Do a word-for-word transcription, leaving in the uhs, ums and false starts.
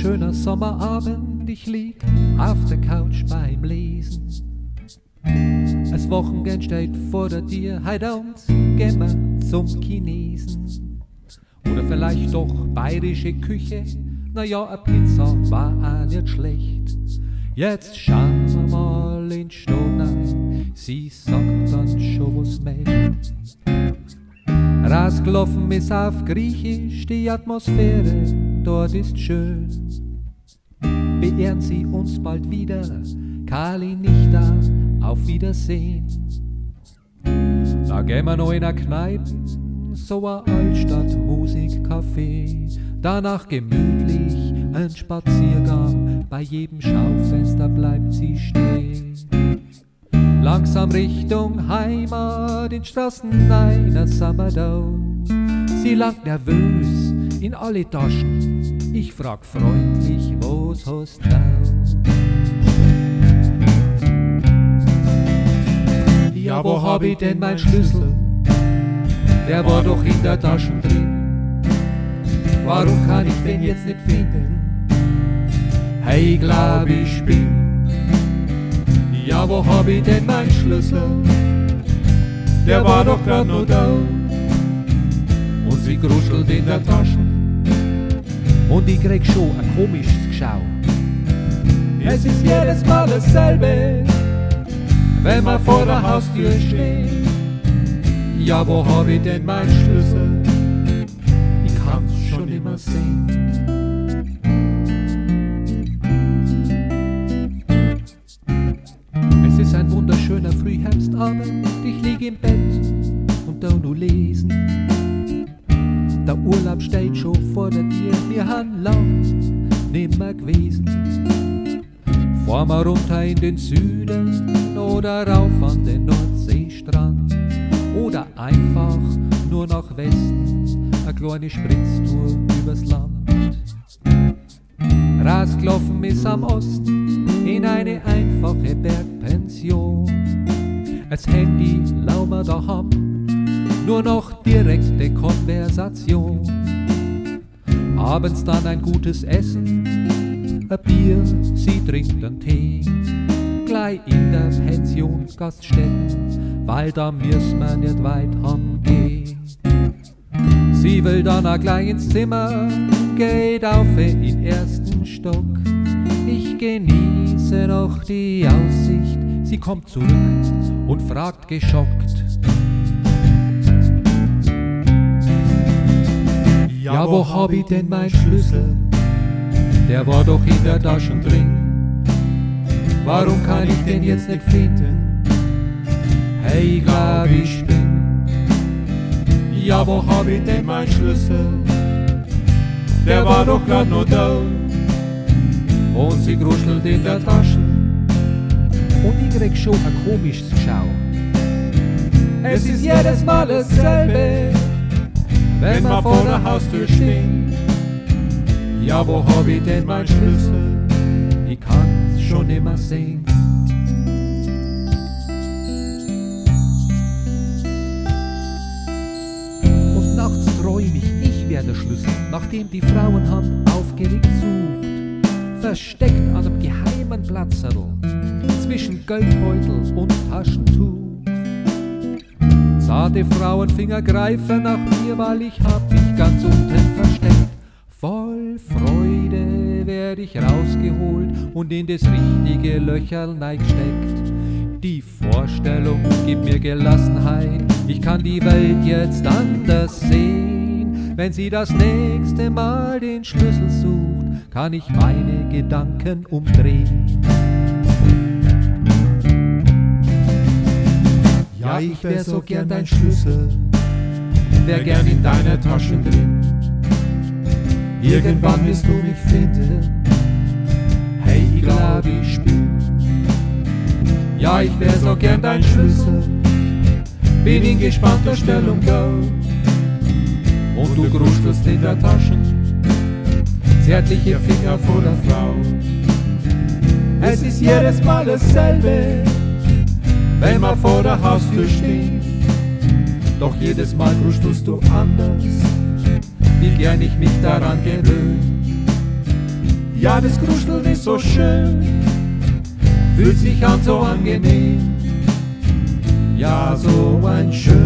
wunderschöner Sommerabend, ich lieg auf der Couch beim Lesen. Das Wochenende steht vor der Tür, heut abends gehen wir zum Chinesen. Oder vielleicht doch bayerische Küche, naja, eine Pizza war auch nicht schlecht. Jetzt schauen wir mal in die Stadt rein, sie sagt dann schon was mehr. Rausgelaufen ist auf Griechisch, die Atmosphäre dort ist schön. Beehren Sie uns bald wieder, Kali nicht da, auf Wiedersehen. Da gehen wir noch in eine Kneipe, so ein Altstadt-Musikcafé. Danach gemütlich ein Spaziergang, bei jedem Schaufenster bleibt sie stehen. Langsam Richtung Heimat, in Straßen einer Sammerdau. Sie langt nervös in alle Taschen, ich frag freundlich, was hast du? Ja, wo hab ich denn mein Schlüssel? Der war doch in der Tasche drin. Warum kann ich den jetzt nicht finden? Hey, glaub ich bin. Ja, wo hab ich denn mein Schlüssel? Der war doch grad noch da. Und sie gruschelt in der Tasche. Und ich krieg schon ein komisches Geschau. Es ist jedes Mal dasselbe, wenn man vor der Haustür steht. Ja, wo hab ich denn mein Schlüssel? Ich kann's schon immer sehen. Es ist ein wunderschöner Frühherbstabend, ich lieg im Bett und da nur lesen. Der Urlaub steht schon vor der Tür, wir han lang nimmer gewesen. Fahren wir runter in den Süden oder rauf an den Nordseestrand oder einfach nur nach Westen, eine kleine Spritztour übers Land. Rausgelaufen ist am Osten in eine einfache Bergpension. Das Handy lau wir daheim, nur noch direkte Konversation. Abends dann ein gutes Essen, ein Bier, sie trinkt einen Tee. Gleich in der Pension Gaststätten, weil da müssen wir nicht weit gehen. Sie will dann auch gleich ins Zimmer, geht auf in den ersten Stock. Ich genieße noch die Aussicht, sie kommt zurück und fragt geschockt. Ja, wo hab ich denn mein Schlüssel? Der war doch in der Tasche drin. Warum kann ich den jetzt nicht finden? Hey, glaub ich bin. Ja, wo hab ich denn mein Schlüssel? Der war doch grad noch da. Und sie gruschelt in der Tasche. Und ich krieg schon ein komisches Geschau. Es ist jedes Mal dasselbe, wenn man vor der Haustür steht. Ja, wo hab ich denn mein Schlüssel? Ich kann's schon immer sehen. Und nachts träum ich, ich wär der Schlüssel, nachdem die Frauenhand aufgeregt sucht. Versteckt an einem geheimen Platzerl zwischen Geldbeutel und Taschentuch. Zarte Frauenfinger greifen nach mir, weil ich hab mich ganz unten versteckt. Voll Freude werd ich rausgeholt und in das richtige Löcherl neigsteckt. Die Vorstellung gibt mir Gelassenheit, ich kann die Welt jetzt anders sehen. Wenn sie das nächste Mal den Schlüssel sucht, kann ich meine Gedanken umdrehen. Ja, ich wär so gern dein Schlüssel, wär gern in deiner Tasche drin. Irgendwann wirst du mich finden, hey, ich glaub, ich bin. Ja, ich wär so gern dein Schlüssel, bin in gespannter Stellung da. Und du gruschelst in der Tasche, zärtliche Finger vor der Frau. Es ist jedes Mal dasselbe, wenn man vor der Haustür steht. Doch jedes Mal gruschelst du anders, wie gern ich mich daran gewöhne. Ja, das Kruscheln ist so schön, fühlt sich an so angenehm. Ja, so ein schön